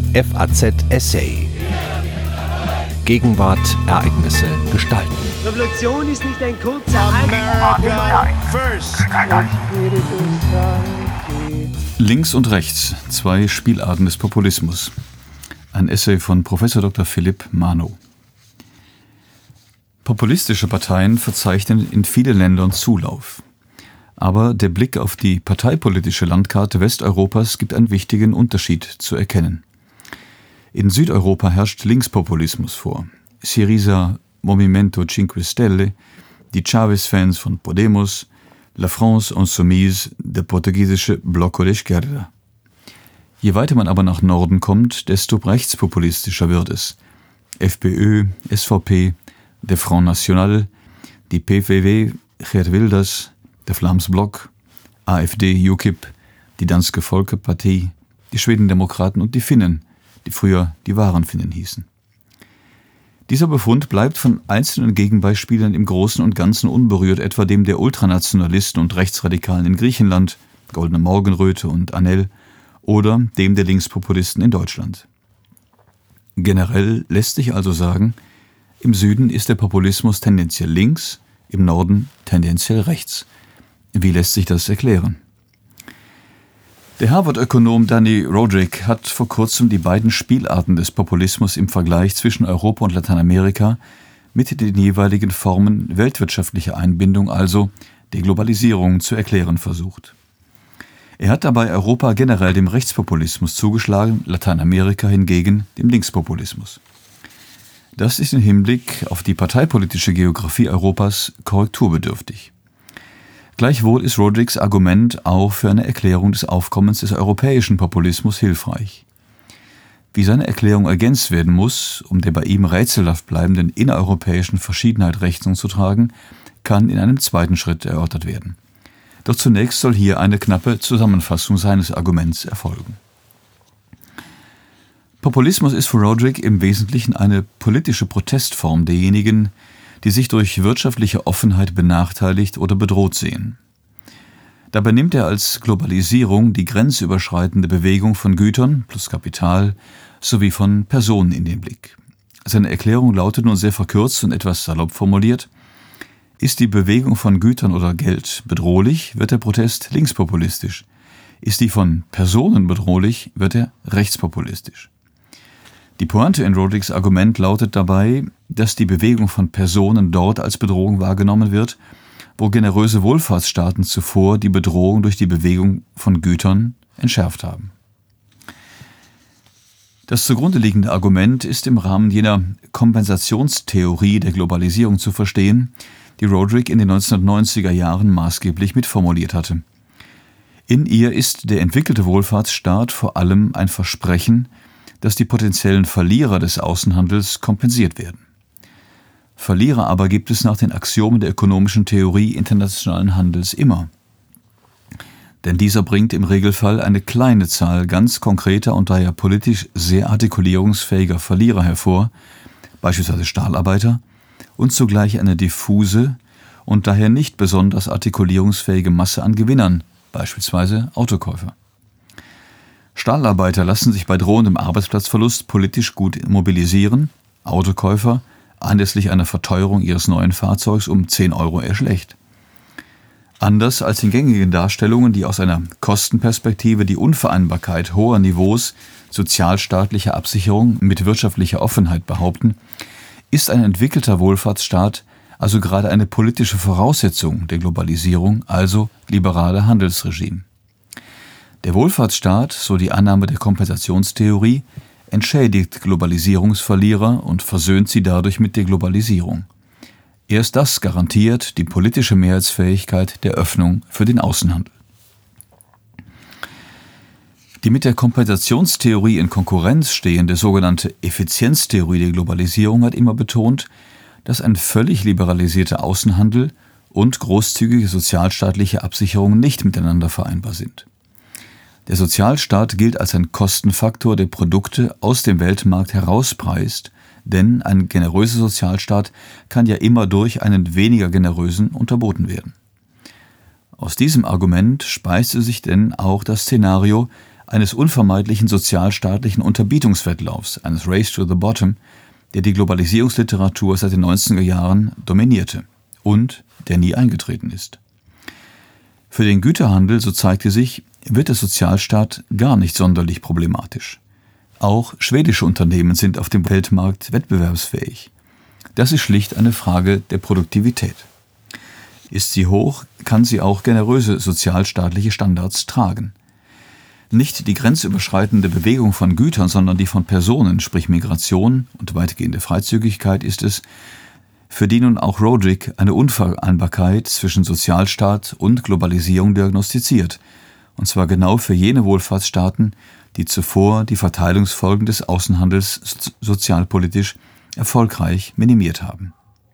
FAZ Essay. Gegenwart, Ereignisse, Gestalten. Revolution ist nicht ein kurzer Links und rechts, zwei Spielarten des Populismus. Ein Essay von Prof. Dr. Philipp Manow. Populistische Parteien verzeichnen in vielen Ländern Zulauf. Aber der Blick auf die parteipolitische Landkarte Westeuropas gibt einen wichtigen Unterschied zu erkennen. In Südeuropa herrscht Linkspopulismus vor. Syriza, Movimento Cinque Stelle, die Chavez-Fans von Podemos, La France Insoumise, der portugiesische Bloco de Esquerda. Je weiter man aber nach Norden kommt, desto rechtspopulistischer wird es. FPÖ, SVP, der Front National, die PVV, Geert Wilders, der Vlaams Blok, AfD, UKIP, die Danske Folkeparti, die Schwedendemokraten und die Finnen, die früher die wahren Finnen hießen. Dieser Befund bleibt von einzelnen Gegenbeispielen im Großen und Ganzen unberührt, etwa dem der Ultranationalisten und Rechtsradikalen in Griechenland, Goldene Morgenröte und ANEL, oder dem der Linkspopulisten in Deutschland. Generell lässt sich also sagen, im Süden ist der Populismus tendenziell links, im Norden tendenziell rechts. Wie lässt sich das erklären? Der Harvard-Ökonom Danny Rodrik hat vor kurzem die beiden Spielarten des Populismus im Vergleich zwischen Europa und Lateinamerika mit den jeweiligen Formen weltwirtschaftlicher Einbindung, also der Globalisierung, zu erklären versucht. Er hat dabei Europa generell dem Rechtspopulismus zugeschlagen, Lateinamerika hingegen dem Linkspopulismus. Das ist im Hinblick auf die parteipolitische Geografie Europas korrekturbedürftig. Gleichwohl ist Rodriks Argument auch für eine Erklärung des Aufkommens des europäischen Populismus hilfreich. Wie seine Erklärung ergänzt werden muss, um der bei ihm rätselhaft bleibenden innereuropäischen Verschiedenheit Rechnung zu tragen, kann in einem zweiten Schritt erörtert werden. Doch zunächst soll hier eine knappe Zusammenfassung seines Arguments erfolgen. Populismus ist für Rodrik im Wesentlichen eine politische Protestform derjenigen, die sich durch wirtschaftliche Offenheit benachteiligt oder bedroht sehen. Dabei nimmt er als Globalisierung die grenzüberschreitende Bewegung von Gütern plus Kapital sowie von Personen in den Blick. Seine Erklärung lautet nun sehr verkürzt und etwas salopp formuliert: Ist die Bewegung von Gütern oder Geld bedrohlich, wird der Protest linkspopulistisch. Ist die von Personen bedrohlich, wird er rechtspopulistisch. Die Pointe in Rodriks Argument lautet dabei, dass die Bewegung von Personen dort als Bedrohung wahrgenommen wird, wo generöse Wohlfahrtsstaaten zuvor die Bedrohung durch die Bewegung von Gütern entschärft haben. Das zugrunde liegende Argument ist im Rahmen jener Kompensationstheorie der Globalisierung zu verstehen, die Rodrik in den 1990er Jahren maßgeblich mitformuliert hatte. In ihr ist der entwickelte Wohlfahrtsstaat vor allem ein Versprechen, dass die potenziellen Verlierer des Außenhandels kompensiert werden. Verlierer aber gibt es nach den Axiomen der ökonomischen Theorie internationalen Handels immer. Denn dieser bringt im Regelfall eine kleine Zahl ganz konkreter und daher politisch sehr artikulierungsfähiger Verlierer hervor, beispielsweise Stahlarbeiter, und zugleich eine diffuse und daher nicht besonders artikulierungsfähige Masse an Gewinnern, beispielsweise Autokäufer. Stahlarbeiter lassen sich bei drohendem Arbeitsplatzverlust politisch gut mobilisieren, Autokäufer anlässlich einer Verteuerung ihres neuen Fahrzeugs um 10 € eher schlecht. Anders als in gängigen Darstellungen, die aus einer Kostenperspektive die Unvereinbarkeit hoher Niveaus sozialstaatlicher Absicherung mit wirtschaftlicher Offenheit behaupten, ist ein entwickelter Wohlfahrtsstaat also gerade eine politische Voraussetzung der Globalisierung, also liberale Handelsregime. Der Wohlfahrtsstaat, so die Annahme der Kompensationstheorie, entschädigt Globalisierungsverlierer und versöhnt sie dadurch mit der Globalisierung. Erst das garantiert die politische Mehrheitsfähigkeit der Öffnung für den Außenhandel. Die mit der Kompensationstheorie in Konkurrenz stehende sogenannte Effizienztheorie der Globalisierung hat immer betont, dass ein völlig liberalisierter Außenhandel und großzügige sozialstaatliche Absicherung nicht miteinander vereinbar sind. Der Sozialstaat gilt als ein Kostenfaktor, der Produkte aus dem Weltmarkt herauspreist, denn ein generöser Sozialstaat kann ja immer durch einen weniger generösen unterboten werden. Aus diesem Argument speiste sich denn auch das Szenario eines unvermeidlichen sozialstaatlichen Unterbietungswettlaufs, eines Race to the Bottom, der die Globalisierungsliteratur seit den 90er Jahren dominierte und der nie eingetreten ist. Für den Güterhandel, so zeigte sich, wird der Sozialstaat gar nicht sonderlich problematisch. Auch schwedische Unternehmen sind auf dem Weltmarkt wettbewerbsfähig. Das ist schlicht eine Frage der Produktivität. Ist sie hoch, kann sie auch generöse sozialstaatliche Standards tragen. Nicht die grenzüberschreitende Bewegung von Gütern, sondern die von Personen, sprich Migration und weitgehende Freizügigkeit ist es, für die nun auch Rodrik eine Unvereinbarkeit zwischen Sozialstaat und Globalisierung diagnostiziert, und zwar genau für jene Wohlfahrtsstaaten, die zuvor die Verteilungsfolgen des Außenhandels sozialpolitisch erfolgreich minimiert haben.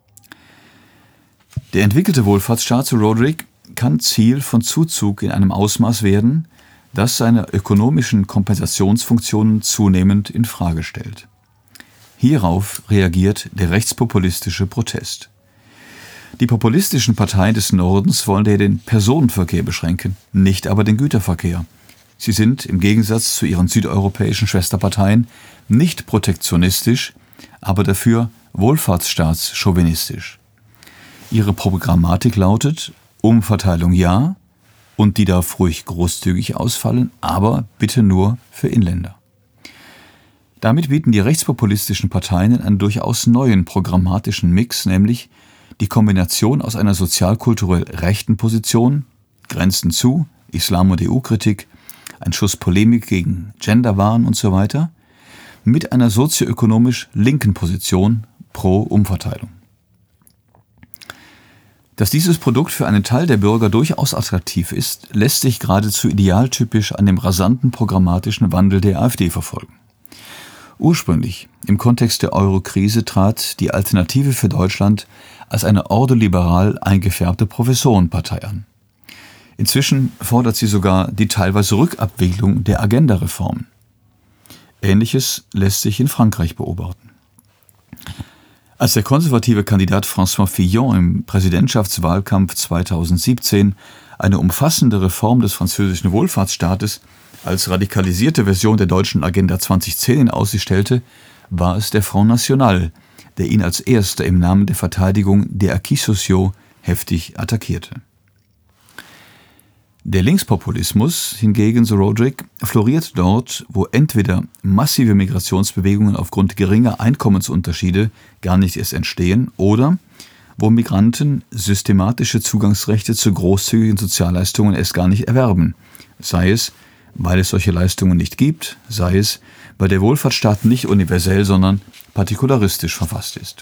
Der entwickelte Wohlfahrtsstaat, so Rodrik, kann Ziel von Zuzug in einem Ausmaß werden, das seine ökonomischen Kompensationsfunktionen zunehmend in Frage stellt. Hierauf reagiert der rechtspopulistische Protest. Die populistischen Parteien des Nordens wollen den Personenverkehr beschränken, nicht aber den Güterverkehr. Sie sind im Gegensatz zu ihren südeuropäischen Schwesterparteien nicht protektionistisch, aber dafür wohlfahrtsstaatschauvistisch. Ihre Programmatik lautet: Umverteilung ja, und die darf ruhig großzügig ausfallen, aber bitte nur für Inländer. Damit bieten die rechtspopulistischen Parteien einen durchaus neuen programmatischen Mix, nämlich die Kombination aus einer sozialkulturell rechten Position, Grenzen zu, Islam- und EU-Kritik, ein Schuss Polemik gegen Genderwahn und so weiter, mit einer sozioökonomisch linken Position pro Umverteilung. Dass dieses Produkt für einen Teil der Bürger durchaus attraktiv ist, lässt sich geradezu idealtypisch an dem rasanten programmatischen Wandel der AfD verfolgen. Ursprünglich, im Kontext der Euro-Krise, trat die Alternative für Deutschland als eine ordoliberal eingefärbte Professorenpartei an. Inzwischen fordert sie sogar die teilweise Rückabwicklung der Agenda-Reformen. Ähnliches lässt sich in Frankreich beobachten. Als der konservative Kandidat François Fillon im Präsidentschaftswahlkampf 2017 eine umfassende Reform des französischen Wohlfahrtsstaates als radikalisierte Version der deutschen Agenda 2010 in Aussicht stellte, war es der Front National, der ihn als erster im Namen der Verteidigung der Acquis sociaux heftig attackierte. Der Linkspopulismus hingegen, so Rodrik, floriert dort, wo entweder massive Migrationsbewegungen aufgrund geringer Einkommensunterschiede gar nicht erst entstehen oder wo Migranten systematische Zugangsrechte zu großzügigen Sozialleistungen erst gar nicht erwerben, sei es, weil es solche Leistungen nicht gibt, sei es, weil der Wohlfahrtsstaat nicht universell, sondern partikularistisch verfasst ist.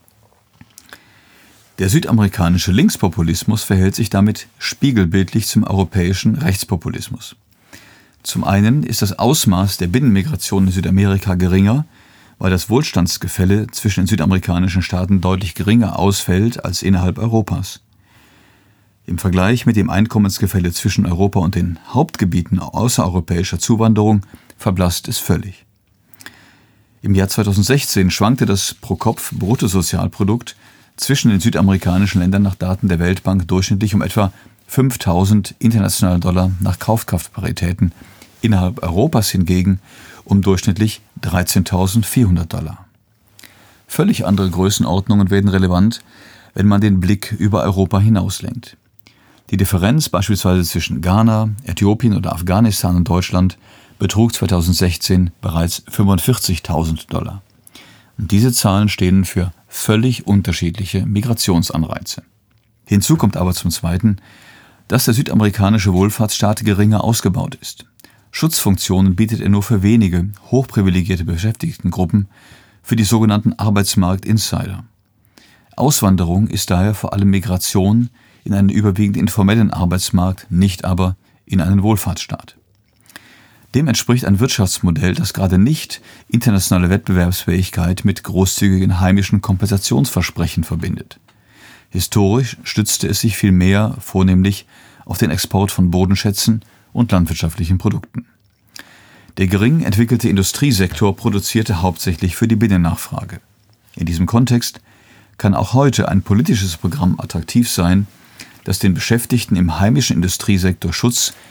Der südamerikanische Linkspopulismus verhält sich damit spiegelbildlich zum europäischen Rechtspopulismus. Zum einen ist das Ausmaß der Binnenmigration in Südamerika geringer, weil das Wohlstandsgefälle zwischen den südamerikanischen Staaten deutlich geringer ausfällt als innerhalb Europas. Im Vergleich mit dem Einkommensgefälle zwischen Europa und den Hauptgebieten außereuropäischer Zuwanderung verblasst es völlig. Im Jahr 2016 schwankte das Pro-Kopf-Bruttosozialprodukt zwischen den südamerikanischen Ländern nach Daten der Weltbank durchschnittlich um etwa 5.000 internationale Dollar nach Kaufkraftparitäten, innerhalb Europas hingegen um durchschnittlich 13.400 Dollar. Völlig andere Größenordnungen werden relevant, wenn man den Blick über Europa hinauslenkt. Die Differenz beispielsweise zwischen Ghana, Äthiopien oder Afghanistan und Deutschland betrug 2016 bereits 45.000 Dollar. Und diese Zahlen stehen für völlig unterschiedliche Migrationsanreize. Hinzu kommt aber zum Zweiten, dass der südamerikanische Wohlfahrtsstaat geringer ausgebaut ist. Schutzfunktionen bietet er nur für wenige, hochprivilegierte Beschäftigtengruppen, für die sogenannten Arbeitsmarkt-Insider. Auswanderung ist daher vor allem Migration in einen überwiegend informellen Arbeitsmarkt, nicht aber in einen Wohlfahrtsstaat. Dem entspricht ein Wirtschaftsmodell, das gerade nicht internationale Wettbewerbsfähigkeit mit großzügigen heimischen Kompensationsversprechen verbindet. Historisch stützte es sich vielmehr vornehmlich auf den Export von Bodenschätzen und landwirtschaftlichen Produkten. Der gering entwickelte Industriesektor produzierte hauptsächlich für die Binnennachfrage. In diesem Kontext kann auch heute ein politisches Programm attraktiv sein, das den Beschäftigten im heimischen Industriesektor Schutz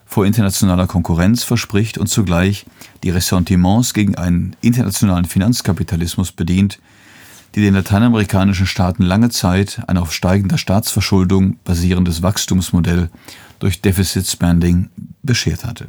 vor internationaler Konkurrenz verspricht und zugleich die Ressentiments gegen einen internationalen Finanzkapitalismus bedient, die den lateinamerikanischen Staaten lange Zeit ein auf steigender Staatsverschuldung basierendes Wachstumsmodell durch Deficit Spending beschert hatte.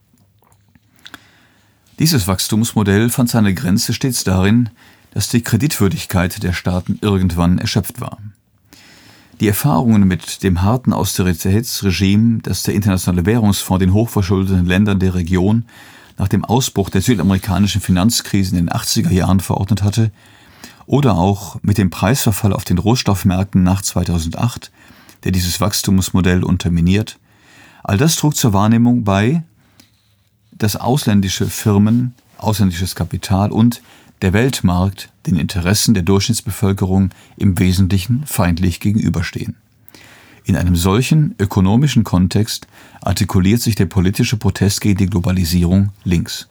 Dieses Wachstumsmodell fand seine Grenze stets darin, dass die Kreditwürdigkeit der Staaten irgendwann erschöpft war. Die Erfahrungen mit dem harten Austeritätsregime, das der Internationale Währungsfonds den hochverschuldeten Ländern der Region nach dem Ausbruch der südamerikanischen Finanzkrise in den 80er Jahren verordnet hatte, oder auch mit dem Preisverfall auf den Rohstoffmärkten nach 2008, der dieses Wachstumsmodell unterminiert, all das trug zur Wahrnehmung bei, dass ausländische Firmen, ausländisches Kapital und der Weltmarkt den Interessen der Durchschnittsbevölkerung im Wesentlichen feindlich gegenüberstehen. In einem solchen ökonomischen Kontext artikuliert sich der politische Protest gegen die Globalisierung links.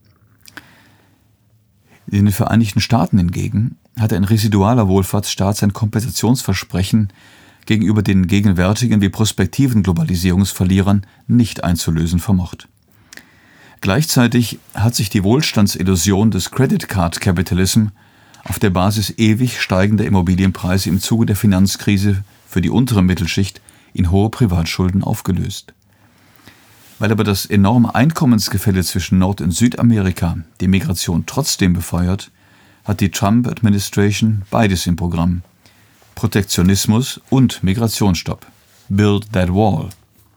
In den Vereinigten Staaten hingegen hat ein residualer Wohlfahrtsstaat sein Kompensationsversprechen gegenüber den gegenwärtigen wie prospektiven Globalisierungsverlierern nicht einzulösen vermocht. Gleichzeitig hat sich die Wohlstandsillusion des Credit Card Capitalism auf der Basis ewig steigender Immobilienpreise im Zuge der Finanzkrise für die untere Mittelschicht in hohe Privatschulden aufgelöst. Weil aber das enorme Einkommensgefälle zwischen Nord- und Südamerika die Migration trotzdem befeuert, hat die Trump-Administration beides im Programm: Protektionismus und Migrationsstopp. Build that wall.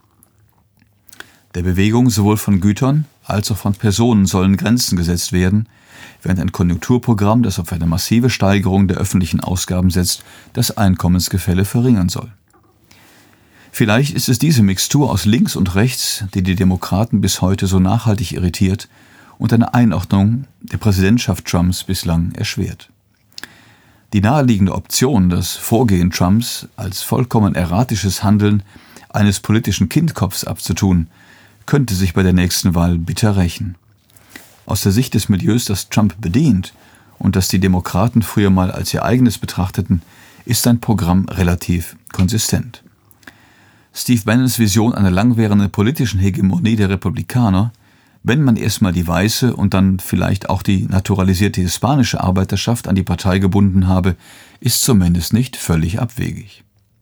Der Bewegung sowohl von Gütern als auch von Personen sollen Grenzen gesetzt werden, während ein Konjunkturprogramm, das auf eine massive Steigerung der öffentlichen Ausgaben setzt, das Einkommensgefälle verringern soll. Vielleicht ist es diese Mixtur aus links und rechts, die die Demokraten bis heute so nachhaltig irritiert und eine Einordnung der Präsidentschaft Trumps bislang erschwert. Die naheliegende Option, das Vorgehen Trumps als vollkommen erratisches Handeln eines politischen Kindkopfs abzutun, könnte sich bei der nächsten Wahl bitter rächen. Aus der Sicht des Milieus, das Trump bedient und das die Demokraten früher mal als ihr eigenes betrachteten, ist sein Programm relativ konsistent. Steve Bannons Vision einer langwährenden politischen Hegemonie der Republikaner, wenn man erstmal die weiße und dann vielleicht auch die naturalisierte hispanische Arbeiterschaft an die Partei gebunden habe, ist zumindest nicht völlig abwegig.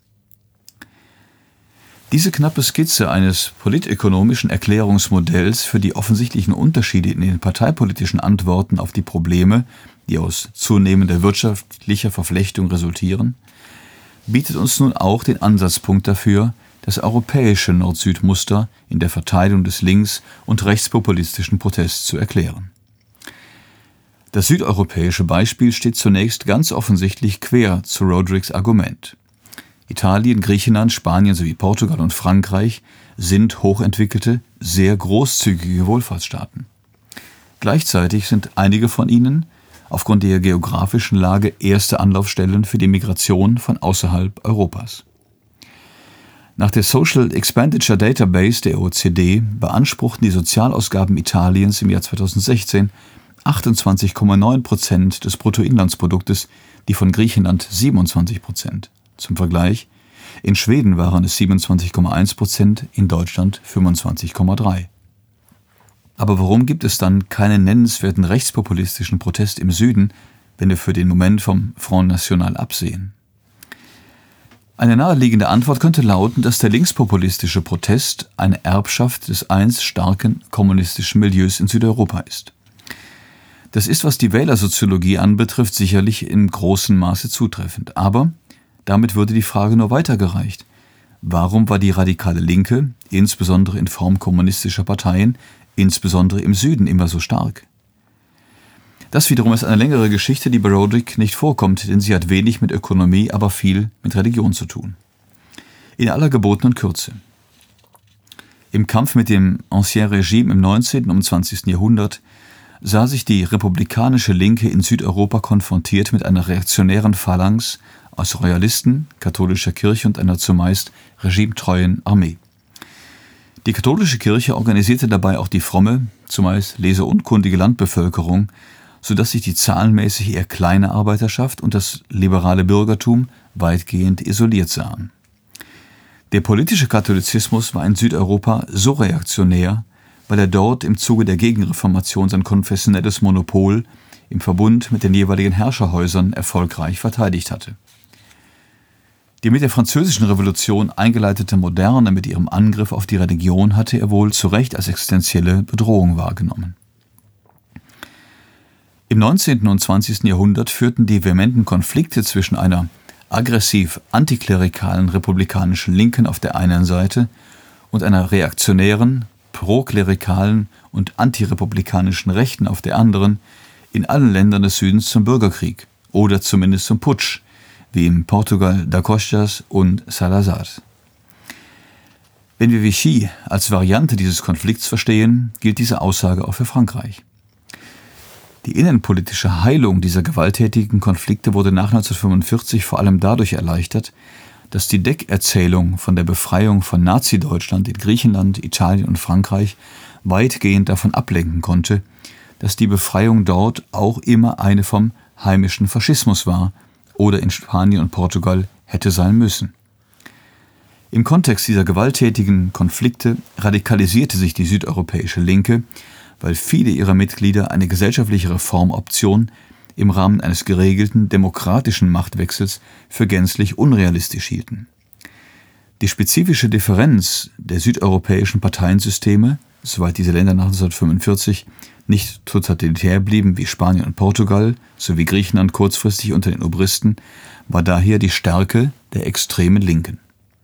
Diese knappe Skizze eines politökonomischen Erklärungsmodells für die offensichtlichen Unterschiede in den parteipolitischen Antworten auf die Probleme, die aus zunehmender wirtschaftlicher Verflechtung resultieren, bietet uns nun auch den Ansatzpunkt dafür, das europäische Nord-Süd-Muster in der Verteilung des links- und rechtspopulistischen Protests zu erklären. Das südeuropäische Beispiel steht zunächst ganz offensichtlich quer zu Rodericks Argument. Italien, Griechenland, Spanien sowie Portugal und Frankreich sind hochentwickelte, sehr großzügige Wohlfahrtsstaaten. Gleichzeitig sind einige von ihnen aufgrund der geografischen Lage erste Anlaufstellen für die Migration von außerhalb Europas. Nach der Social Expenditure Database der OECD beanspruchten die Sozialausgaben Italiens im Jahr 2016 28,9% des Bruttoinlandsproduktes, die von Griechenland 27%. Zum Vergleich, in Schweden waren es 27,1%, in Deutschland 25,3%. Aber warum gibt es dann keinen nennenswerten rechtspopulistischen Protest im Süden, wenn wir für den Moment vom Front National absehen? Eine naheliegende Antwort könnte lauten, dass der linkspopulistische Protest eine Erbschaft des einst starken kommunistischen Milieus in Südeuropa ist. Das ist, was die Wählersoziologie anbetrifft, sicherlich in großem Maße zutreffend. Aber damit würde die Frage nur weitergereicht: Warum war die radikale Linke, insbesondere in Form kommunistischer Parteien, insbesondere im Süden, immer so stark? Das wiederum ist eine längere Geschichte, die bei Roderick nicht vorkommt, denn sie hat wenig mit Ökonomie, aber viel mit Religion zu tun. In aller gebotenen Kürze. Im Kampf mit dem Ancien Regime im 19. und 20. Jahrhundert sah sich die republikanische Linke in Südeuropa konfrontiert mit einer reaktionären Phalanx aus Royalisten, katholischer Kirche und einer zumeist regimetreuen Armee. Die katholische Kirche organisierte dabei auch die fromme, zumeist leseunkundige Landbevölkerung, sodass sich die zahlenmäßig eher kleine Arbeiterschaft und das liberale Bürgertum weitgehend isoliert sahen. Der politische Katholizismus war in Südeuropa so reaktionär, weil er dort im Zuge der Gegenreformation sein konfessionelles Monopol im Verbund mit den jeweiligen Herrscherhäusern erfolgreich verteidigt hatte. Die mit der Französischen Revolution eingeleitete Moderne mit ihrem Angriff auf die Religion hatte er wohl zu Recht als existenzielle Bedrohung wahrgenommen. Im 19. und 20. Jahrhundert führten die vehementen Konflikte zwischen einer aggressiv antiklerikalen republikanischen Linken auf der einen Seite und einer reaktionären, proklerikalen und antirepublikanischen Rechten auf der anderen in allen Ländern des Südens zum Bürgerkrieg oder zumindest zum Putsch, wie im Portugal da Costas und Salazar. Wenn wir Vichy als Variante dieses Konflikts verstehen, gilt diese Aussage auch für Frankreich. Die innenpolitische Heilung dieser gewalttätigen Konflikte wurde nach 1945 vor allem dadurch erleichtert, dass die Deckerzählung von der Befreiung von Nazi-Deutschland in Griechenland, Italien und Frankreich weitgehend davon ablenken konnte, dass die Befreiung dort auch immer eine vom heimischen Faschismus war oder in Spanien und Portugal hätte sein müssen. Im Kontext dieser gewalttätigen Konflikte radikalisierte sich die südeuropäische Linke, weil viele ihrer Mitglieder eine gesellschaftliche Reformoption im Rahmen eines geregelten demokratischen Machtwechsels für gänzlich unrealistisch hielten. Die spezifische Differenz der südeuropäischen Parteiensysteme, soweit diese Länder nach 1945 nicht totalitär blieben wie Spanien und Portugal, sowie Griechenland kurzfristig unter den Obristen, war daher die Stärke der extremen Linken.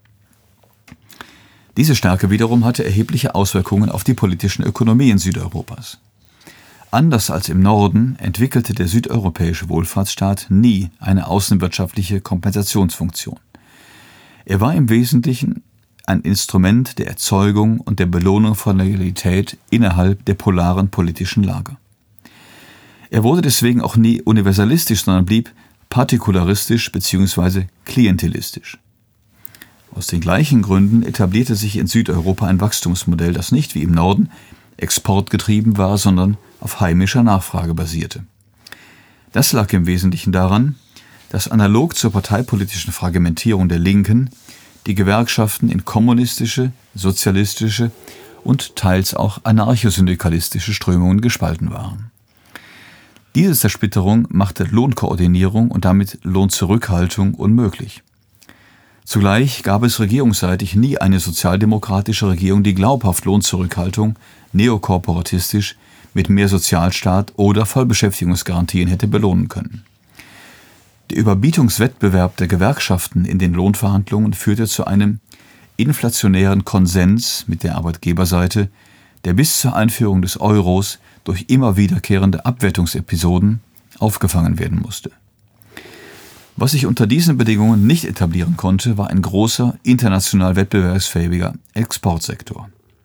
Diese Stärke wiederum hatte erhebliche Auswirkungen auf die politischen Ökonomien Südeuropas. Anders als im Norden entwickelte der südeuropäische Wohlfahrtsstaat nie eine außenwirtschaftliche Kompensationsfunktion. Er war im Wesentlichen ein Instrument der Erzeugung und der Belohnung von Loyalität innerhalb der polaren politischen Lager. Er wurde deswegen auch nie universalistisch, sondern blieb partikularistisch bzw. klientelistisch. Aus den gleichen Gründen etablierte sich in Südeuropa ein Wachstumsmodell, das nicht wie im Norden exportgetrieben war, sondern auf heimischer Nachfrage basierte. Das lag im Wesentlichen daran, dass analog zur parteipolitischen Fragmentierung der Linken die Gewerkschaften in kommunistische, sozialistische und teils auch anarchosyndikalistische Strömungen gespalten waren. Diese Zersplitterung machte Lohnkoordinierung und damit Lohnzurückhaltung unmöglich. Zugleich gab es regierungsseitig nie eine sozialdemokratische Regierung, die glaubhaft Lohnzurückhaltung neokorporatistisch mit mehr Sozialstaat oder Vollbeschäftigungsgarantien hätte belohnen können. Der Überbietungswettbewerb der Gewerkschaften in den Lohnverhandlungen führte zu einem inflationären Konsens mit der Arbeitgeberseite, der bis zur Einführung des Euros durch immer wiederkehrende Abwertungsepisoden aufgefangen werden musste. Was sich unter diesen Bedingungen nicht etablieren konnte, war ein großer, international wettbewerbsfähiger Exportsektor.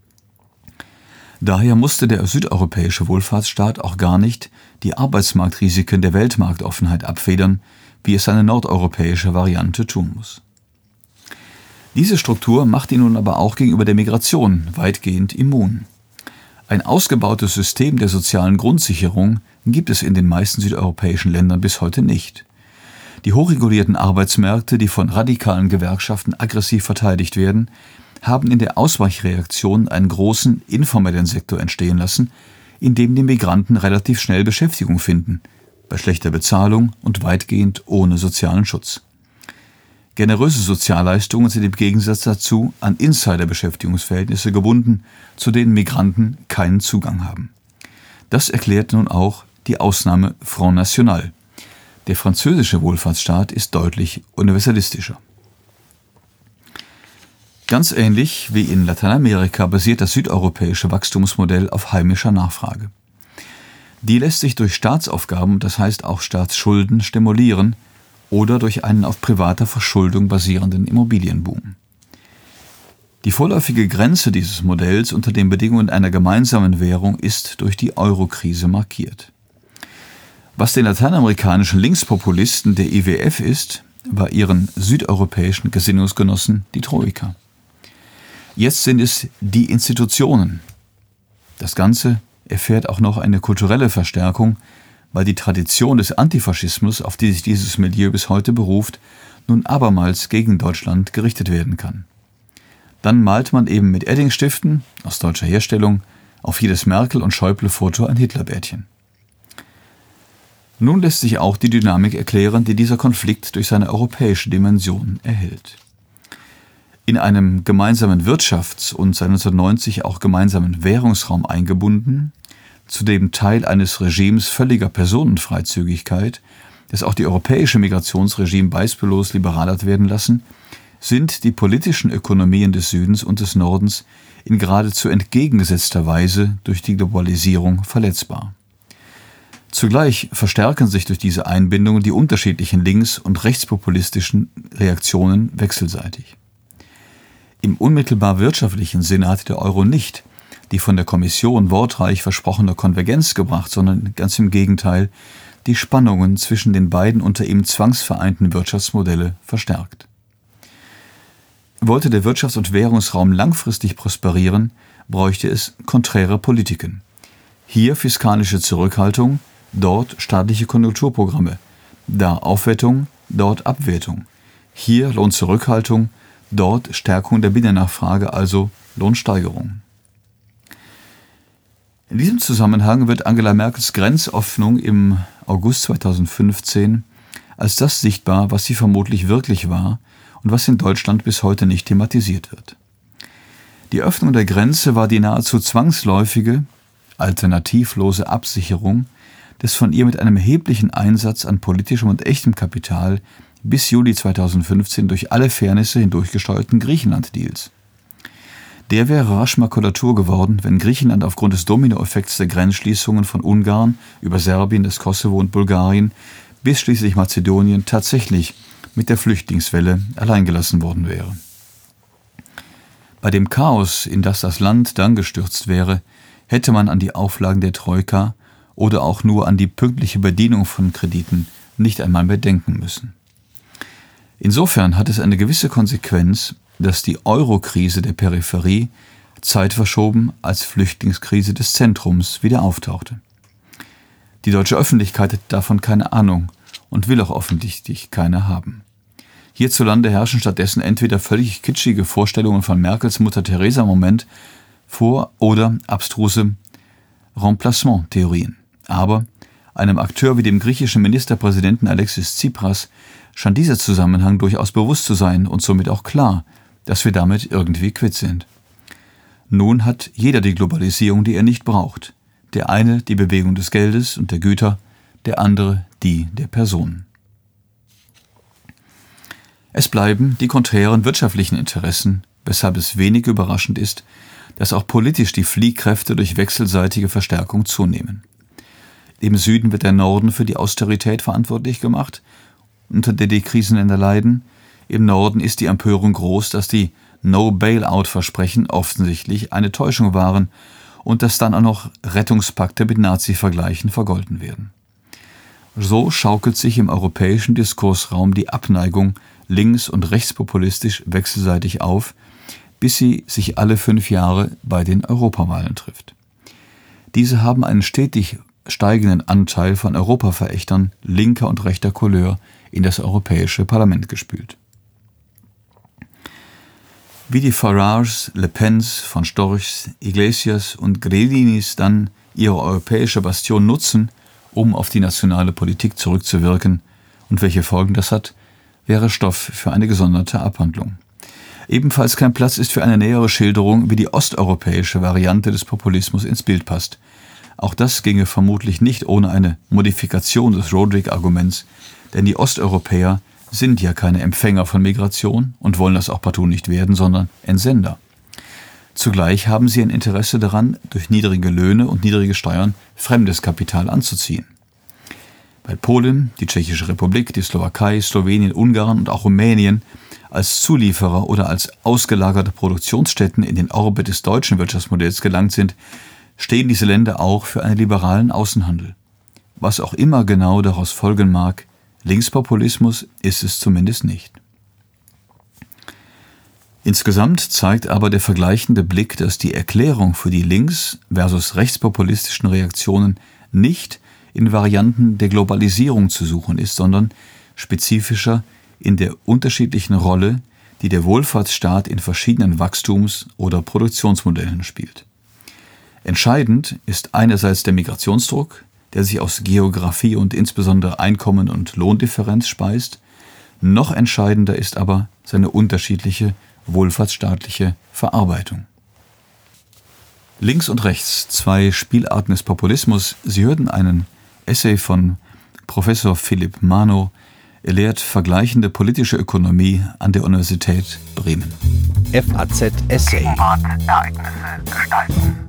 Daher musste der südeuropäische Wohlfahrtsstaat auch gar nicht die Arbeitsmarktrisiken der Weltmarktoffenheit abfedern, wie es seine nordeuropäische Variante tun muss. Diese Struktur macht ihn nun aber auch gegenüber der Migration weitgehend immun. Ein ausgebautes System der sozialen Grundsicherung gibt es in den meisten südeuropäischen Ländern bis heute nicht. Die hochregulierten Arbeitsmärkte, die von radikalen Gewerkschaften aggressiv verteidigt werden, haben in der Ausweichreaktion einen großen informellen Sektor entstehen lassen, in dem die Migranten relativ schnell Beschäftigung finden, bei schlechter Bezahlung und weitgehend ohne sozialen Schutz. Generöse Sozialleistungen sind im Gegensatz dazu an Insider-Beschäftigungsverhältnisse gebunden, zu denen Migranten keinen Zugang haben. Das erklärt nun auch die Ausnahme Front National. Der französische Wohlfahrtsstaat ist deutlich universalistischer. Ganz ähnlich wie in Lateinamerika basiert das südeuropäische Wachstumsmodell auf heimischer Nachfrage. Die lässt sich durch Staatsaufgaben, das heißt auch Staatsschulden, stimulieren oder durch einen auf privater Verschuldung basierenden Immobilienboom. Die vorläufige Grenze dieses Modells unter den Bedingungen einer gemeinsamen Währung ist durch die Euro-Krise markiert. Was den lateinamerikanischen Linkspopulisten der IWF ist, war ihren südeuropäischen Gesinnungsgenossen die Troika. Jetzt sind es die Institutionen. Das Ganze erfährt auch noch eine kulturelle Verstärkung, weil die Tradition des Antifaschismus, auf die sich dieses Milieu bis heute beruft, nun abermals gegen Deutschland gerichtet werden kann. dann malt man eben mit Edding-Stiften aus deutscher Herstellung auf jedes Merkel- und Schäuble-Foto ein Hitlerbärtchen. Nun lässt sich auch die Dynamik erklären, die dieser Konflikt durch seine europäische Dimension erhält. In einem gemeinsamen Wirtschafts- und seit 1990 auch gemeinsamen Währungsraum eingebunden, zudem Teil eines Regimes völliger Personenfreizügigkeit, das auch die europäische Migrationsregime beispiellos liberal hat werden lassen, sind die politischen Ökonomien des Südens und des Nordens in geradezu entgegengesetzter Weise durch die Globalisierung verletzbar. Zugleich verstärken sich durch diese Einbindungen die unterschiedlichen links- und rechtspopulistischen Reaktionen wechselseitig. Im unmittelbar wirtschaftlichen Sinne hat der Euro nicht die von der Kommission wortreich versprochene Konvergenz gebracht, sondern ganz im Gegenteil die Spannungen zwischen den beiden unter ihm zwangsvereinten Wirtschaftsmodelle verstärkt. Wollte der Wirtschafts- und Währungsraum langfristig prosperieren, bräuchte es konträre Politiken. Hier fiskalische Zurückhaltung, dort staatliche Konjunkturprogramme, da Aufwertung, dort Abwertung. Hier Lohnzurückhaltung, dort Stärkung der Binnennachfrage, also Lohnsteigerung. In diesem Zusammenhang wird Angela Merkels Grenzöffnung im August 2015 als das sichtbar, was sie vermutlich wirklich war und was in Deutschland bis heute nicht thematisiert wird. Die Öffnung der Grenze war die nahezu zwangsläufige, alternativlose Absicherung des von ihr mit einem erheblichen Einsatz an politischem und echtem Kapital bis Juli 2015 durch alle Fairnisse hindurchgesteuerten Griechenland-Deals. Der wäre rasch Makulatur geworden, wenn Griechenland aufgrund des Dominoeffekts der Grenzschließungen von Ungarn über Serbien, das Kosovo und Bulgarien bis schließlich Mazedonien tatsächlich mit der Flüchtlingswelle alleingelassen worden wäre. Bei dem Chaos, in das das Land dann gestürzt wäre, hätte man an die Auflagen der Troika oder auch nur an die pünktliche Bedienung von Krediten nicht einmal mehr denken müssen. Insofern hat es eine gewisse Konsequenz, dass die Euro-Krise der Peripherie zeitverschoben als Flüchtlingskrise des Zentrums wieder auftauchte. Die deutsche Öffentlichkeit hat davon keine Ahnung und will auch offensichtlich keine haben. Hierzulande herrschen stattdessen entweder völlig kitschige Vorstellungen von Merkels Mutter-Teresa-Moment vor oder abstruse Remplacement-Theorien. Aber einem Akteur wie dem griechischen Ministerpräsidenten Alexis Tsipras scheint dieser Zusammenhang durchaus bewusst zu sein und somit auch klar, dass wir damit irgendwie quitt sind. Nun hat jeder die Globalisierung, die er nicht braucht. Der eine die Bewegung des Geldes und der Güter, der andere die der Personen. Es bleiben die konträren wirtschaftlichen Interessen, weshalb es wenig überraschend ist, dass auch politisch die Fliehkräfte durch wechselseitige Verstärkung zunehmen. Im Süden wird der Norden für die Austerität verantwortlich gemacht, unter der die Krisenländer leiden. Im Norden ist die Empörung groß, dass die No-Bailout-Versprechen offensichtlich eine Täuschung waren und dass dann auch noch Rettungspakte mit Nazi-Vergleichen vergolten werden. So schaukelt sich im europäischen Diskursraum die Abneigung links- und rechtspopulistisch wechselseitig auf, bis sie sich alle 5 Jahre bei den Europawahlen trifft. Diese haben einen stetig steigenden Anteil von Europaverächtern linker und rechter Couleur in das Europäische Parlament gespült. Wie die Farages, Le Pens, von Storchs, Iglesias und Grelinis dann ihre europäische Bastion nutzen, um auf die nationale Politik zurückzuwirken und welche Folgen das hat, wäre Stoff für eine gesonderte Abhandlung. Ebenfalls kein Platz ist für eine nähere Schilderung, wie die osteuropäische Variante des Populismus ins Bild passt. Auch das ginge vermutlich nicht ohne eine Modifikation des Rodrik-Arguments, denn die Osteuropäer sind ja keine Empfänger von Migration und wollen das auch partout nicht werden, sondern Entsender. Zugleich haben sie ein Interesse daran, durch niedrige Löhne und niedrige Steuern fremdes Kapital anzuziehen. Weil Polen, die Tschechische Republik, die Slowakei, Slowenien, Ungarn und auch Rumänien als Zulieferer oder als ausgelagerte Produktionsstätten in den Orbit des deutschen Wirtschaftsmodells gelangt sind, stehen diese Länder auch für einen liberalen Außenhandel. Was auch immer genau daraus folgen mag, Linkspopulismus ist es zumindest nicht. Insgesamt zeigt aber der vergleichende Blick, dass die Erklärung für die links- versus rechtspopulistischen Reaktionen nicht in Varianten der Globalisierung zu suchen ist, sondern spezifischer in der unterschiedlichen Rolle, die der Wohlfahrtsstaat in verschiedenen Wachstums- oder Produktionsmodellen spielt. Entscheidend ist einerseits der Migrationsdruck, der sich aus Geografie und insbesondere Einkommen- und Lohndifferenz speist. Noch entscheidender ist aber seine unterschiedliche wohlfahrtsstaatliche Verarbeitung. Links und rechts, zwei Spielarten des Populismus. Sie hörten einen Essay von Professor Philipp Mano. Er lehrt vergleichende politische Ökonomie an der Universität Bremen. FAZ Essay. Ereignisse gestalten.